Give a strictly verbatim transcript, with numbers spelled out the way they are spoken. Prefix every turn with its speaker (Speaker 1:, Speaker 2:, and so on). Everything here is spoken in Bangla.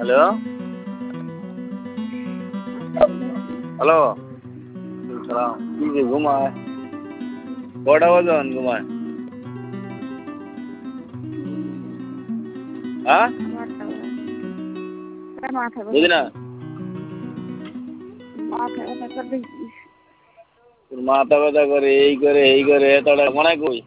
Speaker 1: হ্যালো হ্যালো সালাম কি যে ঘুমায় কটা বাজন ঘুমায় হ্যাঁ বুঝি না মাথা ব্যথা করে এই করে এই করে এতটা মনে কই